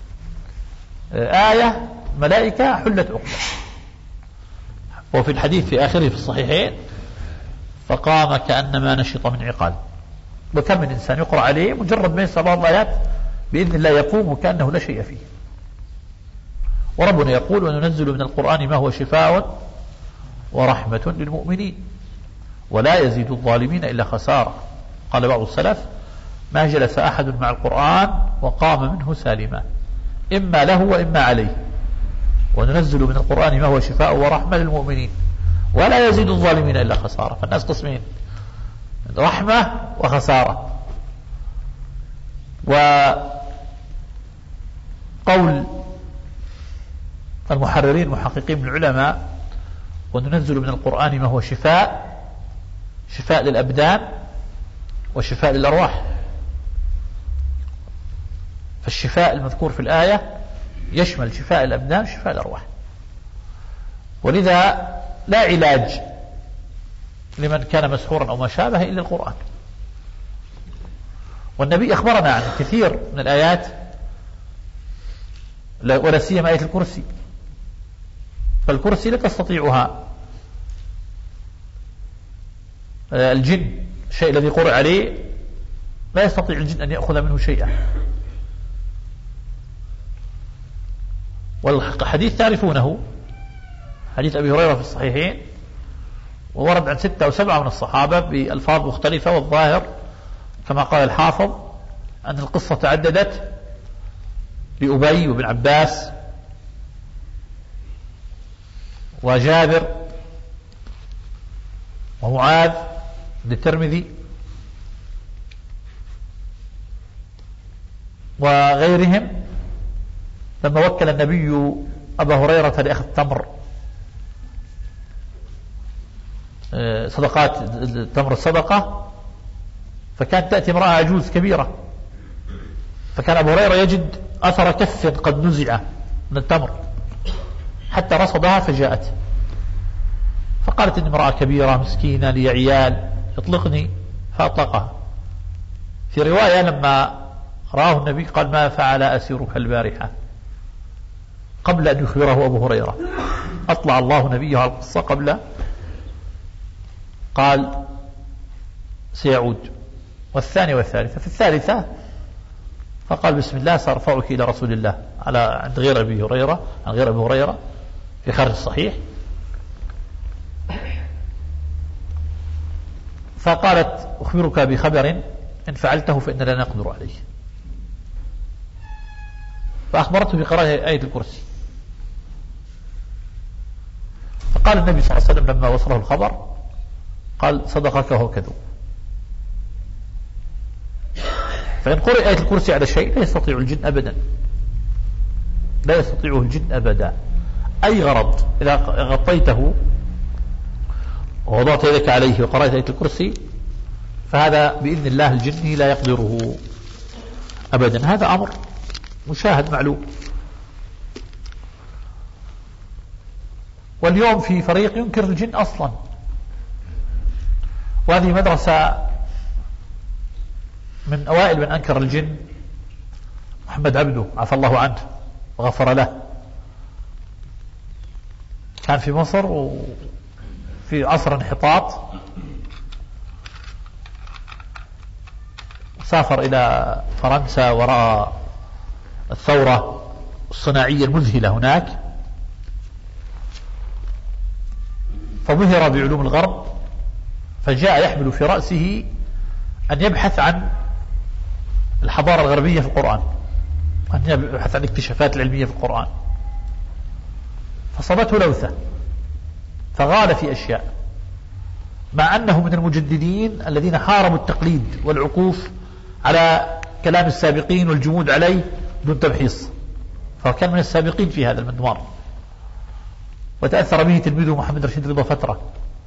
S1: آية ملائكة حلت عقدة. وفي الحديث في آخره في الصحيحين فقام كأنما نشط من عقال. وكم من إنسان يقرأ عليه مجرد ما يسمع بعض الآيات بإذن الله يقوم وكأنه لا شيء فيه. وربنا يقول وننزل من القرآن ما هو شفاء ورحمة للمؤمنين ولا يزيد الظالمين إلا خسارة. قال بعض السلف ما جلس أحد مع القرآن وقام منه سالما، إما له وإما عليه. وننزل من القرآن ما هو شفاء ورحمة للمؤمنين ولا يزيد الظالمين إلا خسارة. فالناس قسمين، رحمة وخسارة. وقول المحررين المحققين من العلماء وننزل من القرآن ما هو شفاء، شفاء للأبدان وشفاء للأرواح. فالشفاء المذكور في الآية يشمل شفاء الأبدان وشفاء الأرواح، ولذا لا علاج لمن كان مسحورا أو ما شابه إلا القرآن. والنبي أخبرنا عن كثير من الآيات ولا سيما آية الكرسي، فالكرسي لا تستطيعها الجن، الشيء الذي قرأ عليه لا يستطيع الجن أن يأخذ منه شيئا. والحديث تعرفونه، حديث أبي هريرة في الصحيحين، وورد عن 6 أو 7 من الصحابة بألفاظ مختلفة، والظاهر كما قال الحافظ أن القصة تعددت لأبي وابن عباس وجابر ومعاذ للترمذي وغيرهم، لما وكل النبي أبا هريرة لأخذ تمر صدقات تمر الصدقة، فكانت تأتي امرأة عجوز كبيرة، فكان أبو هريرة يجد أثر كف قد نزع من التمر حتى رصدها فجاءت، فقالت إن امرأة كبيرة مسكينة لي عيال اطلقني، فأطلقها. في رواية لما رآه النبي قال ما فعل أسيرك البارحة، قبل أن يخبره أبو هريرة أطلع الله نبيه على القصة قبل، قال سيعود. والثانية والثالثة، في الثالثة فقال بسم الله سأرفعك إلى رسول الله عند غير أبي هريرة، عن غير أبي هريرة في خارج الصحيح. فقالت أخبرك بخبر إن فعلته فإن لا نقدر عليه، فأخبرته بقراءة آية الكرسي. فقال النبي صلى الله عليه وسلم لما وصله الخبر قال صدقك وهو كذوب. فإن قرأ آية الكرسي على شيء لا يستطيع الجن أبدا، لا يستطيعه الجن أبدا، أي غرض إذا غطيته ووضعت يدك عليه وقرأت آية الكرسي فهذا بإذن الله الجن لا يقدره أبدا. هذا أمر مشاهد معلوم. واليوم في فريق ينكر الجن أصلا، وهذه مدرسة من أوائل من أنكر الجن محمد عبده عفى الله عنه وغفر له. كان في مصر وفي عصر انحطاط، سافر إلى فرنسا ورأى الثورة الصناعية المذهلة هناك، فبهر بعلوم الغرب، فجاء يحمل في رأسه أن يبحث عن الحضارة الغربية في القرآن، أن يبحث عن الاكتشافات العلمية في القرآن، فصابته لوثة فغال في أشياء، مع أنه من المجددين الذين حاربوا التقليد والعكوف على كلام السابقين والجمود عليه دون تبحيص، فكان من السابقين في هذا المدمار. وتأثر به تلميذه محمد رشيد رضا فترة،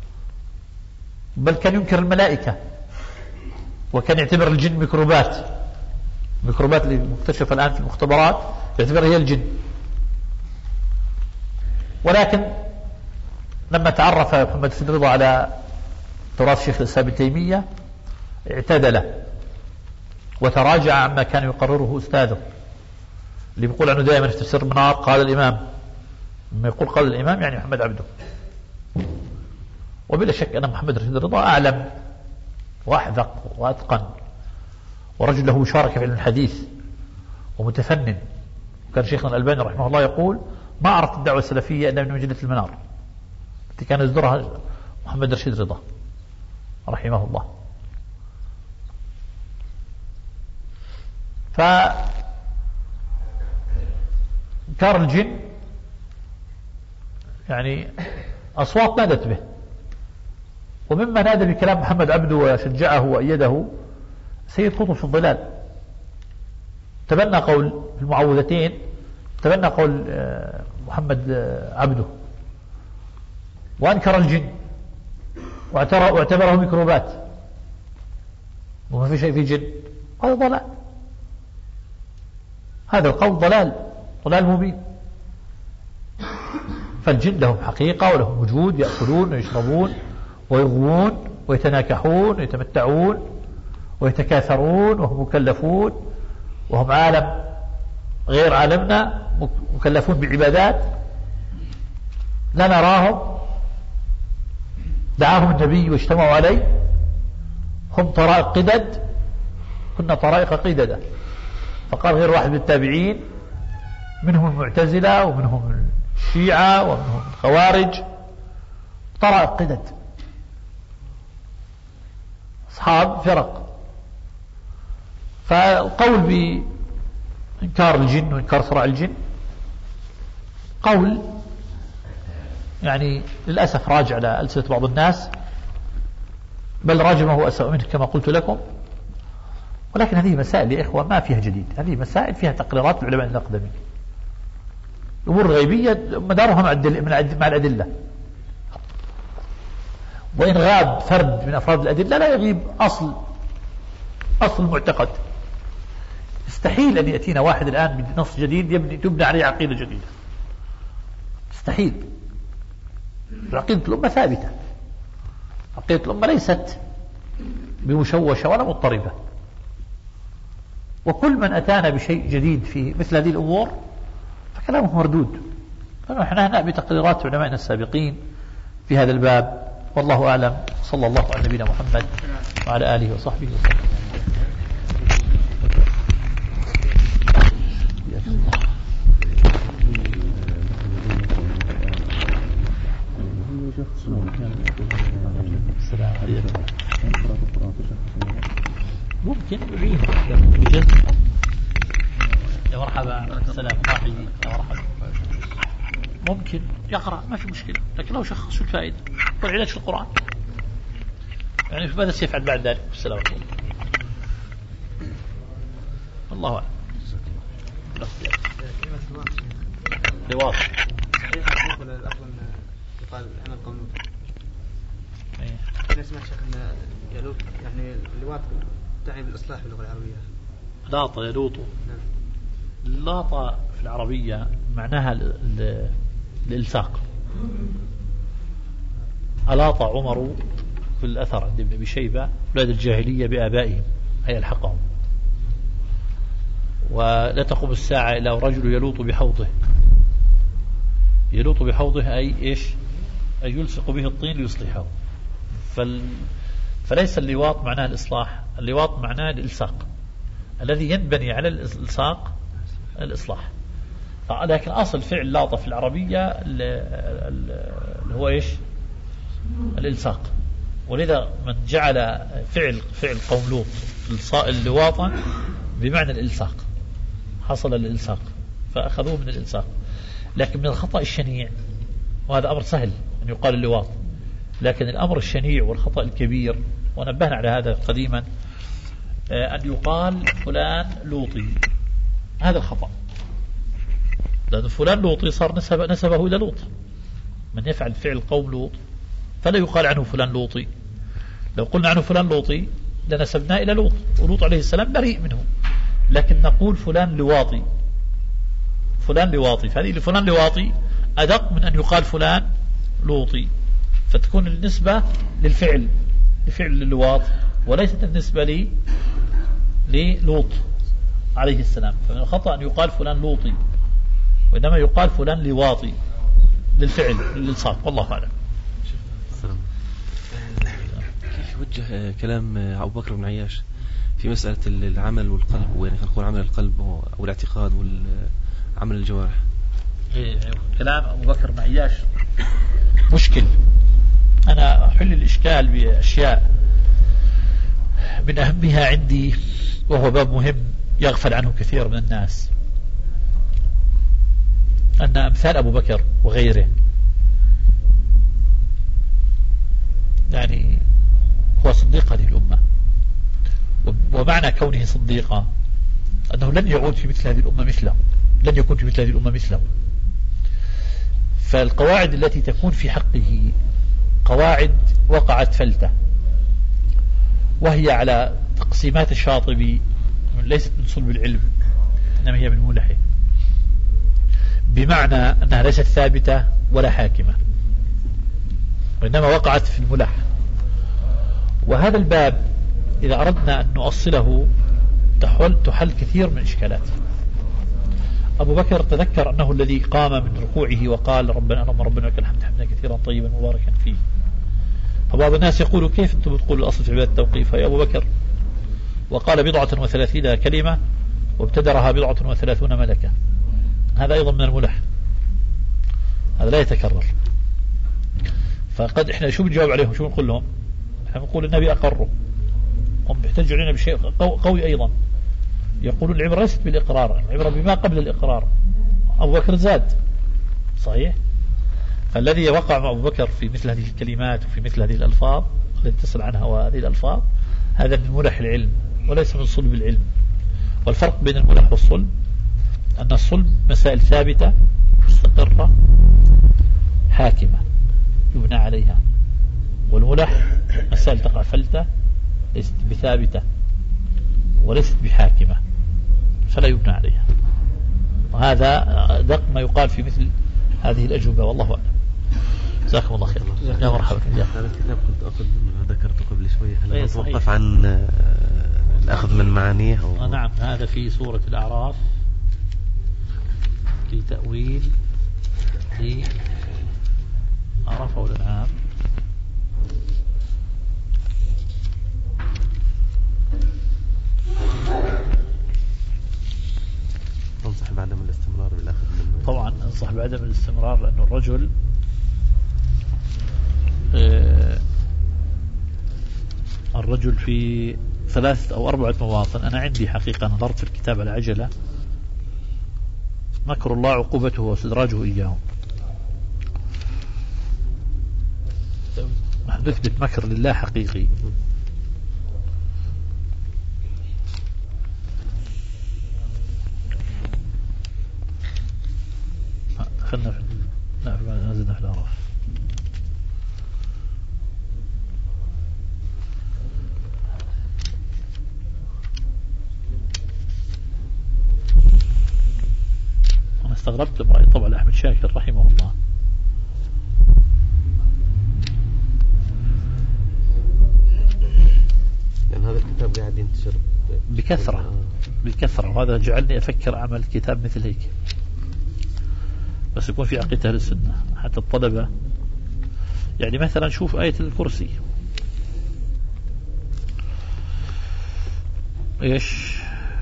S1: بل كان ينكر الملائكة، وكان يعتبر الجن ميكروبات اللي مكتشفة الآن في المختبرات يعتبرها هي الجن. ولكن لما تعرف محمد رشيد رضا على تراث شيخ الإسلام ابن تيمية اعتدل وتراجع عما كان يقرره أستاذه، اللي بيقول عنه دائما في تفسير المنار قال الإمام، لما يقول قال الإمام يعني محمد عبده. وبلا شك أن محمد رشيد رضا أعلم وأحذق وأتقن، ورجل له مشاركة في علم الحديث ومتفنن. وكان شيخنا الألباني رحمه الله يقول ما عرفت الدعوة السلفية إلا من مجلة المنار التي كان يصدرها محمد رشيد رضا رحمه الله. فإنكار الجن يعني أصوات نادت به، ومما نادى بكلام محمد عبده وشجعه وأيده سيد قطب في الظلال، تبنى قول في المعوذتين، تبنى قول محمد عبده، وأنكر الجن واعتبره ميكروبات وما في شيء في جن. هذا ضلال، هذا القول ضلال مبين. فالجن لهم حقيقة ولهم وجود، يأكلون ويشربون ويغوون ويتناكحون ويتمتعون ويتكاثرون، وهم مكلفون، وهم عالم غير عالمنا، مكلفون بعبادات لا نراهم، دعاهم النبي واجتمعوا عليه، هم طرائق قدد، كنا طرائق قددة. فقال غير واحد من التابعين، منهم المعتزلة ومنهم الشيعة ومنهم الخوارج، طرائق قدد، أصحاب فرق. فالقول بإنكار الجن وإنكار صراع الجن قول يعني للأسف راجع على ألسنة بعض الناس، بل راجمه أسوأ منه كما قلت لكم. ولكن هذه مسائل يا إخوة ما فيها جديد، هذه مسائل فيها تقريرات العلماء الأقدمين، الأمور الغيبية مدارها مع الأدلة، وإن غاب فرد من أفراد الأدلة لا يغيب أصل المعتقد. يستحيل أن يأتينا واحد الآن بنص جديد تبنى عليه عقيدة جديدة، يستحيل. عقيدة الأمة ثابتة، عقيدة الأمة ليست بمشوشة ولا مضطربة، وكل من أتانا بشيء جديد في مثل هذه الأمور فكلامه مردود. فنحن هنا بتقريرات علمائنا السابقين في هذا الباب، والله أعلم. صلى الله على نبينا محمد وعلى آله وصحبه وسلم. السلام عليكم. ممكن يعين بجد. يا مرحبا، السلام عليكم. يا مرحبا. ممكن يقرأ ما في مشكلة، لكن لو شخص شو الفائدة؟ والعلاج في القرآن يعني ماذا سيفعل بعد ذلك؟ السلام عليكم. الله أعلم. لواط
S2: يقال عمل قانون. أنا سمعت شيخ أن يلوط يعني اللواط تعني بالإصلاح باللغة العربية.
S1: لاطة يلوط. اللاطة في العربية معناها الإلصاق. ألاط عمر في الأثر عند ابن أبي شيبة أولاد الجاهلية بآبائهم أي ألحقهم. ولا تقوم الساعة إلا ورجل يلوط بحوضه. يلوط بحوضه أي إيش؟ أي يلصق به الطين ليصلحه. فليس اللواط معناه الإصلاح، اللواط معناه الإلصاق الذي ينبني على الإلصاق الإصلاح. لكن أصل فعل لاطة في العربية اللي هو إيش؟ الإلصاق. ولذا من جعل فعل قوم لوط اللواطة بمعنى الإلصاق، حصل الإلصاق فأخذوه من الإلصاق. لكن من الخطأ الشنيع، وهذا أمر سهل أن يقال اللواط، لكن الأمر الشنيع والخطأ الكبير، ونبهنا على هذا قديما، أن يقال فلان لوطي. هذا الخطأ، لأن فلان لوطي صار نسبه إلى لوط. من يفعل فعل قوم لوط فلا يقال عنه فلان لوطي. لو قلنا عنه فلان لوطي لنسبناه إلى لوط، ولوط عليه السلام بريء منه، لكن نقول فلان لواطي، فلان لواطي. فهذه فلان لواطي أدق من أن يقال فلان لوطي، فتكون النسبة لفعل اللواط، وليست النسبة للوط عليه السلام. فمن الخطأ أن يقال فلان لوطي، وإنما يقال فلان لواطي للفعل للإلصاق. والله أعلم.
S3: كيف يوجه كلام أبو بكر بن عياش في مسألة العمل والقلب، وين نقول عمل القلب أو الاعتقاد والعمل الجوارح؟
S1: كلام أبو بكر بن عياش مشكل. أنا أحل الإشكال بأشياء من أهمها عندي، وهو باب مهم يغفل عنه كثير من الناس، أن أمثال أبو بكر وغيره يعني هو صديق هذه الأمة، ومعنى كونه صديقا أنه لن يعود في مثل هذه الأمة مثله، لن يكون في مثل هذه الأمة مثله. فالقواعد التي تكون في حقه قواعد وقعت فلتة، وهي على تقسيمات الشاطبي، ليست من صلب العلم إنما هي من ملحه، بمعنى أنها ليست ثابتة ولا حاكمة، وإنما وقعت في الملح. وهذا الباب إذا أردنا أن نؤصله تحل كثير من إشكالاته. أبو بكر تذكر أنه الذي قام من ركوعه وقال ربنا اللهم ربنا لك الحمد حمدا كثيرا طيبا مباركا فيه. فبعض الناس يقولوا كيف أنتم بتقولوا الأصل في عبادة التوقيف؟ يا أبو بكر وقال 37 كلمة وابتدرها 37 ملكة، هذا أيضا من الملح، هذا لا يتكرر. فقد إحنا شو بنجاوب عليهم؟ شو نقول لهم؟ إحنا نقول النبي أقره، هم بيحتجوا علينا بشيء قوي أيضا، يقولون العبرة ليست بالإقرار، العبرة بما قبل الإقرار. أبو بكر زاد صحيح، فالذي وقع مع أبو بكر في مثل هذه الكلمات وفي مثل هذه الألفاظ التي تصل عنها وهذه الألفاظ، هذا من ملح العلم وليس من صلب العلم. والفرق بين الملح والصلب أن الصلب مسائل ثابتة مستقرة حاكمة يبنى عليها، والملح مسائل تقع فلتة ليست بثابتة وليست بحاكمة فلا يبنى عليها. وهذا دق ما يقال في مثل هذه الأجوبة، والله أعلم. جزاكم الله خير. يا مرحبا.
S3: هذا الكتاب كنت أخذ منه، ذكرته قبل شوية، هل نتوقف عن الأخذ من معانيه
S1: نعم، هذا في سورة الأعراف في تأويل أعراف أو الأنعام.
S3: أنصح بعدم الاستمرار بالأخذ منه.
S1: طبعا أنصح بعدم الاستمرار، لأن الرجل في 3 أو 4 مواطن. أنا عندي حقيقة نظرت في الكتاب على عجلة، مكر الله عقوبته واستدراجه إياهم. نثبت مكر لله حقيقي. خلنا نزلنا في الأعراف. أنا استغربت لما رأيت طبعا أحمد شاكر رحمه الله.
S3: لأن هذا الكتاب قاعد ينتشر
S1: بكثرة، وهذا جعلني أفكر أعمل كتاب مثل هيك، بس يكون في عقيدة أهل السنة حتى الطلبة. يعني مثلا شوف آية الكرسي إيش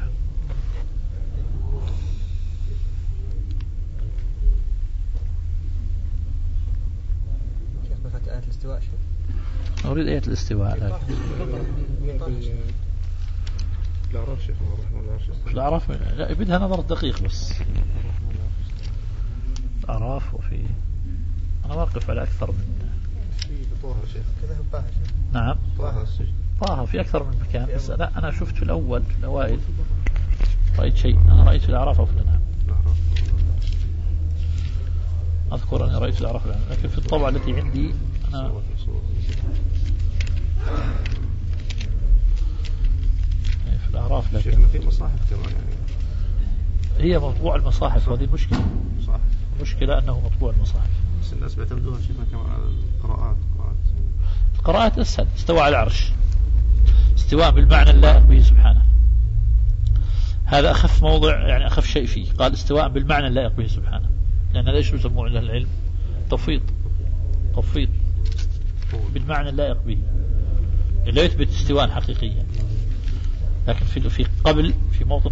S2: آية الاستواء.
S1: أريد آية الاستواء لكن
S4: الأعراف شيخ
S1: الأعراف لا بدها نظر دقيق، بس الأعراف وفي أنا واقف على أكثر من
S4: طه شيخ كذا طه شيخ.
S1: نعم
S4: طه
S1: في أكثر من مكان، بس لا أنا شفت في الأول في الأوائل رأيت شيء، أنا رأيت في الأعراف أو في الأنعام، أذكر أني رأيت الأعراف الآن، لكن في الطبعة التي عندي أنا في الأعراف، لكن
S4: في مصاحف كمان يعني
S1: هي مطبوع المصاحف، وهذه المشكلة. المشكلة أنه مطبوع المصاحف،
S4: بس الناس بيعتمدوها شيخنا كمان على
S1: القراءات أسهل. استوى على العرش استواء بالمعنى اللائق به سبحانه، هذا أخف موضع، يعني أخف شيء فيه. قال استواء بالمعنى اللائق به سبحانه، لأن ليش يسموه عند العلم تفويض بالمعنى اللائق به، لا يثبت استواء حقيقيا. لكن في موطن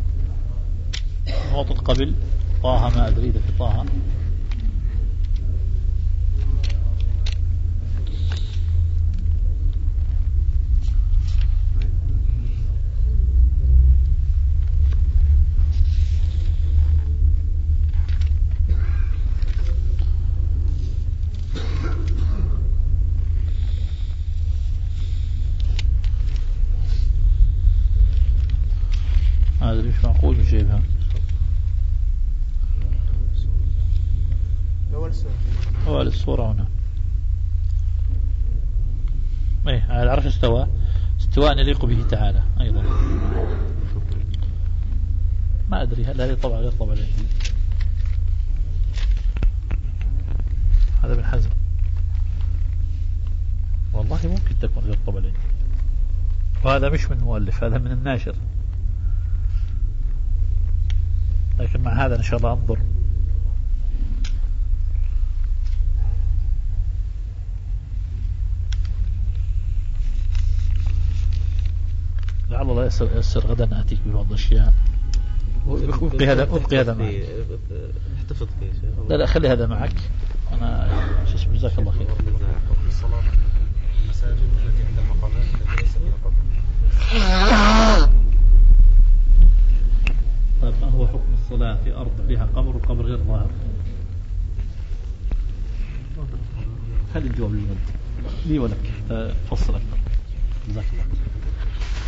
S1: قبل طه، ما أدري إذا في طه ما أدري مش معقول بجيبها. أول الصورة هنا على العرش استواء يليق به تعالى أيضا. ما أدري هل هذه طبعا غير طبعا عندي، هذا ابن حزم، والله ممكن تكون غير طبعا عندي، وهذا مش من مؤلف، هذا من الناشر، لكن مع هذا إن شاء الله أنظر. لعل الله يسر غدا أتيك ببعض الأشياء. أبقي هذا معك.
S3: احتفظ فيه شيء.
S1: لا خلي هذا معك، أنا اسمه جزاك الله خير.
S4: الصلاة المساجد التي عند المقامات التي ليس فيها قبر.
S1: طيب ما هو حكم الصلاة في أرض فيها قبر وقبر غير ظاهر؟ خلي الجواب للغد لي ولك، تفصل أكثر. جزاك الله.